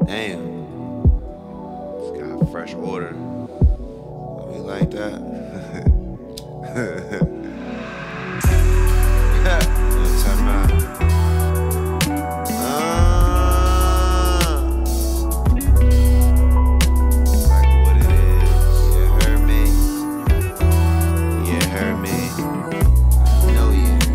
Damn. Just got a fresh order. We like that. Time out. Like what it is. You heard me. You heard me. I know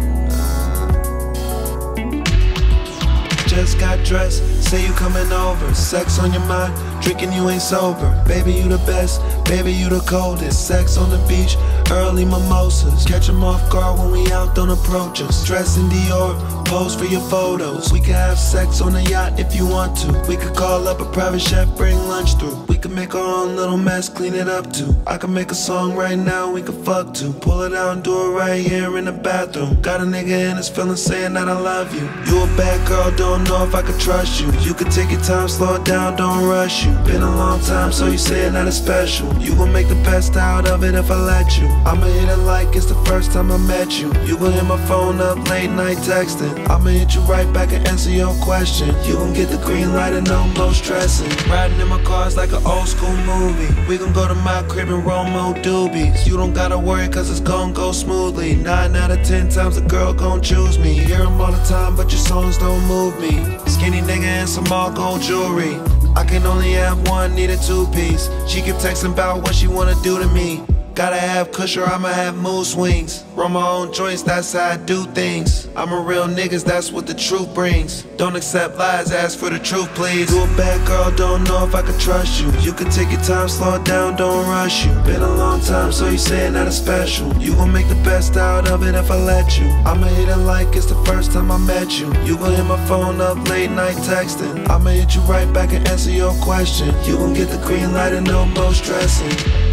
you. Just got dressed, say you coming over. Sex on your mind, drinking you ain't sober. Baby, you the best, baby, you the coldest. Sex on the beach, early mimosas. Catch 'em off guard when we out, don't approach us. Dressed in Dior, pose for your photos. We can have sex on the yacht if you want to. We could call up a private chef, bring lunch through. We could make our own little mess, clean it up too. I can make a song right now, we could fuck too. Pull it out and do it right here in the bathroom. Got a nigga in his feelings saying that I love you. You a bad girl, don't know if I could trust you. You could take your time, slow it down, don't rush you. Been a long time, so you saying that it's special. You gon' make the best out of it if I let you. I'ma hit it like it's the first time I met you. You gon' hit my phone up late night texting. I'ma hit you right back and answer your question. You gon' get the green light and no more stressing. Riding in my cars like an old school movie. We gon' go to my crib and roll more doobies. You don't gotta worry cause it's gon' go smoothly. 9 out of 10 times a girl gon' choose me. Hear them all the time but your songs don't move me. Skinny nigga and some all gold jewelry. I can only have one, need a 2-piece. She keep texting about what she wanna do to me. Gotta have kush or I'ma have mood swings. Roll my own joints, that's how I do things. I'm a real niggas, that's what the truth brings. Don't accept lies, ask for the truth please. You a bad girl, don't know if I could trust you. You can take your time, slow it down, don't rush you. Been a long time, so you saying that it's special. You gon' make the best out of it if I let you. I'ma hit it like it's the first time I met you. You gon' hit my phone up late night texting. I'ma hit you right back and answer your question. You gon' get the green light and no more stressing.